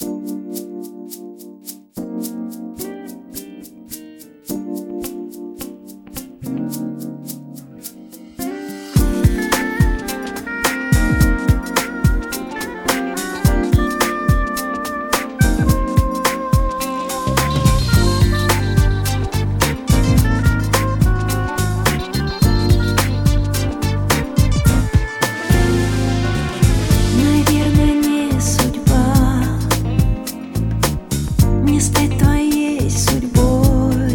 Стать твоей судьбой,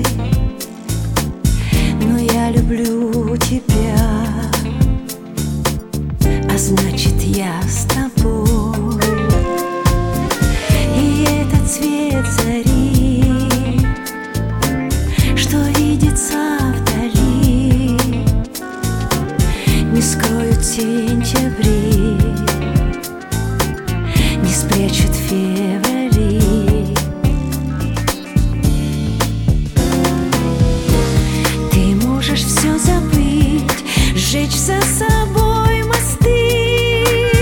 но я люблю тебя, а значит я с тобой. И этот свет зари, что видится вдали, не скроют сентябри, не спрячут феврали. Все забыть, сжечь за собой мосты,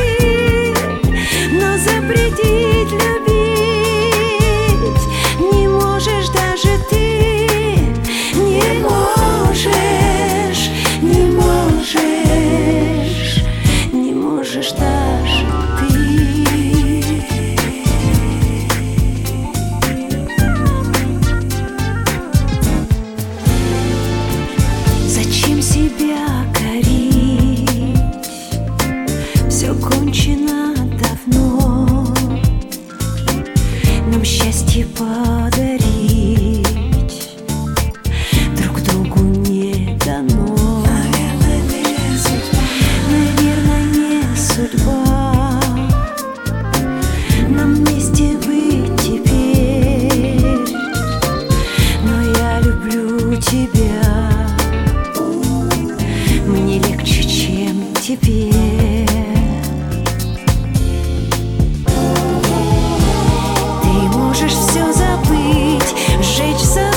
но запретить любить не можешь даже ты. Не можешь, не можешь, не можешь даже ты. Зачем себя корить? Все кончено давно. Нам счастье подарить друг другу не дано. Наверное, не судьба нам вместе быть теперь, но я люблю тебя. Мне легче, чем тебе. Ты можешь все забыть, сжечь за